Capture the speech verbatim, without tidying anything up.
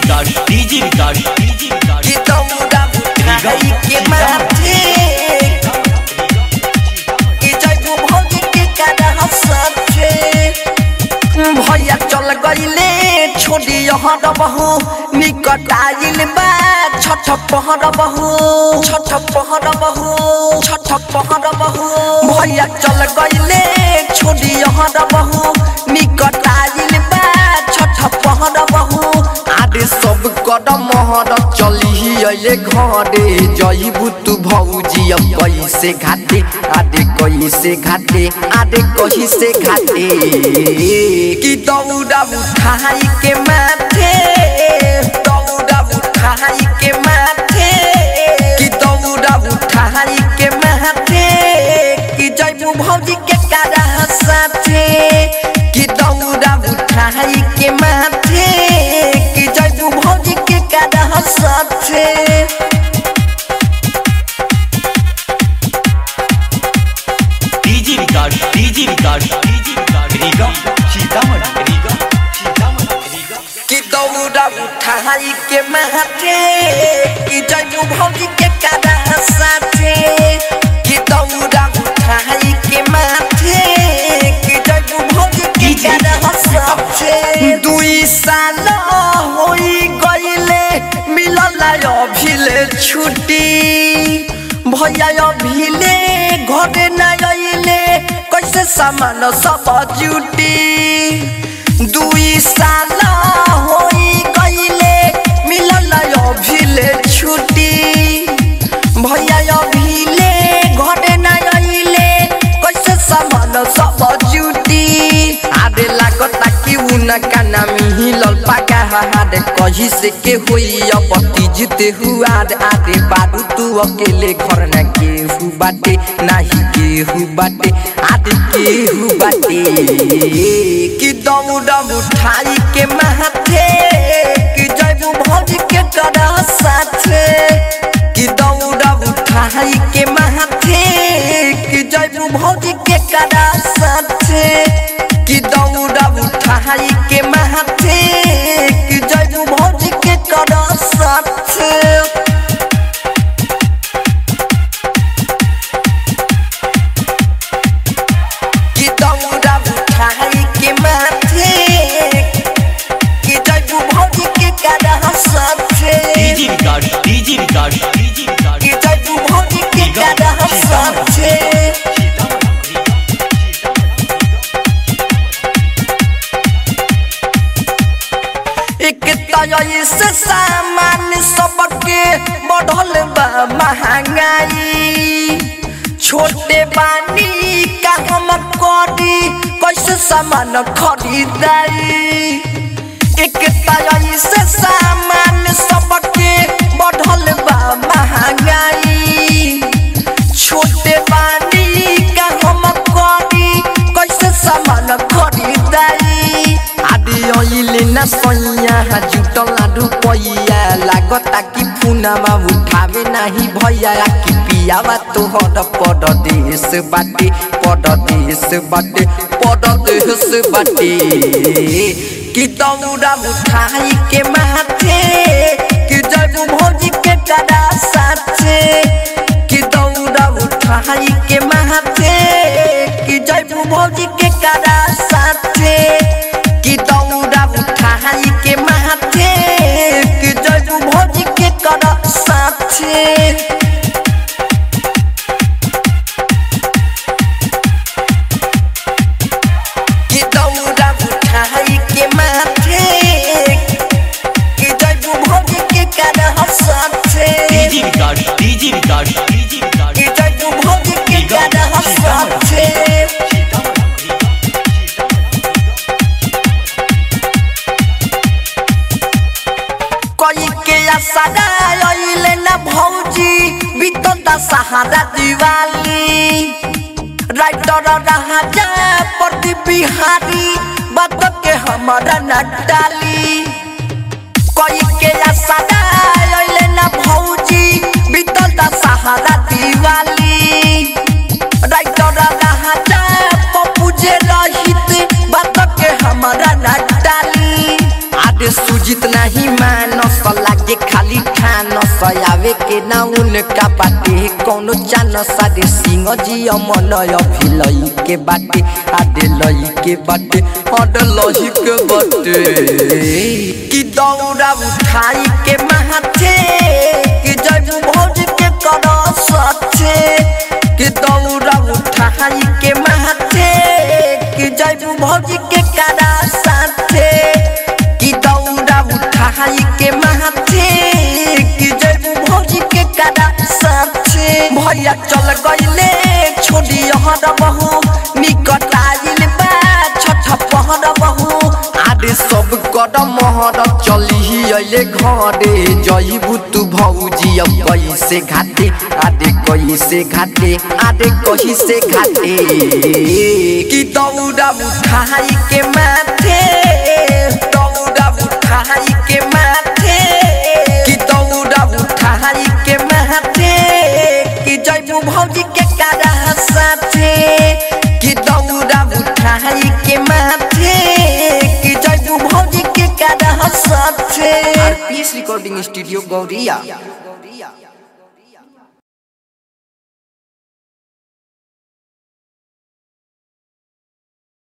विकास DJ Vikas DJ Vikas कि दौड़ा उठाई के माथे कि जयबू भौजी के करह साथे भैया चल गईले छोड़ी यहाँ बहू निकट आइल बा छठ पहर बहू छठ पहर बहू छठ पहर बहू भैया चल गईले छोड़ी यहाँ बहू निकट आइल बा छठ पहर बहू आदे सब कर महर चली अइले घरे जइबू तू भौजी अब कैसे घाटे आदे कैसे घाटे आदे कैसे घाटे कि दौड़ा उठाई के माथे दौड़ा उठाई के माथे कि दौड़ा उठाई के माथे कि जइबू भौजी के करह साथे कि दौड़ा उठाई के माथे कि जइबू भौजी के करह साथे DJ Vikas DJ Vikas DJ Vikas Riga Sitamarhi Riga Sitamarhi Riga कि दौड़ा उठाई के माथे कि जइबू भौजी के करह साथे कि दौड़ा उठाई के माथे कि जइबू भौजी के करह साथे दुई साल होई गइले मिलल अभिले छुट्टी भैया अभिले घरे न आइले कैसे सामान सब जुटी दुई साल होई गइले मिलल अभिले छुट्टी भैया अभिले घरे न आइले कैसे सामान सब जुटी आदे लागता कि उनका नाम हिलल पाका हादे कही से के होई अब तीजते हुआ आदे बारू तू अकेले घर न केहू बाटे नाही केहू बाटे आदे केहू बाटे कि दौड़ा उठाई के माथे कि जइबू भौजी के करह साथे कि दौड़ा उठाई के माथे कि जइबू भौजी के करह साथे कि दौड़ा उठाई के माथे कि जइबू भौजी के करह साथे कि दौड़ा उठाई के माथे कि जइबू भौजी के करह साथे DJ Vikas DJ Vikas DJ Vikas कि जइबू भौजी के करह साथे एक तय से सामान सबके बढ़ल बा महंगाई छोटे बानी का हम करी कैसे सामान खरीदाई एक तय से सामान सबके बढ़ल बा महंगाई छोटे बानी का हम करी कैसे सामान खरीदाई आदि ओइले न सैया जुटल रुपैया लागता कि पुनामा उठावे नाही भैया कि पियावा तोहर परदेश बाटे परदेश बाटे परदेश बाटे कि दौड़ा उठाई के माथे कि जइबू भौजी के करह साथे कि दौड़ा उठाई के माथे कि जइबू भौजी के करह साथे कि दौड़ा उठाई के माथे कि जइबू भौजी के करह साथे कि दौड़ा उठाई के माथे कि जइबू भौजी के करह साथे DJ Vikas DJ Vikas DJ Vikas कि जइबू भौजी के करह साथे कोई के सदा आइले न भौजी बीतता सहारा दिवाली राइटर राजा प्रदीप बिहारी बात के हमारा न डाली कोई के सदा आइले न भौजी बीतता सहारा दिवाली राइटर राजा पप्पू जे रहित बात के हमारा न डाली आदे सुजित नहीं मानो मानस आवे के ना उनका बाटे कोनो चान सादे सिंह जी मन अभिलई के बाटे आदे लई के बाटे हड लही के बाटे कि दौड़ा उठाई के माथे कि जब भौज के कर सचे कि दौड़ा उठाई के माथे कि जब भौज के करा साथे कि दौड़ा उठाई के माथे कि जब भौज के करा साथे भैया चल गइले छोड़ी हर बहू निकट आइल बा छठ पहर बहू आदे सब कर महर चली अइले घरे जइबू तू भौजी अब कैसे घाटे आदे कैसे घाटे आदे कैसे घाटे कि दौड़ा उठाई के माथे दौड़ा उठाई के माथे कि दौड़ा उठाई के माथे कि जइबू भौजी के करा साथे कि दौड़ा उठाई के माथे कि जइबू भौजी के करा साथे। RPS recording studio Gauriya.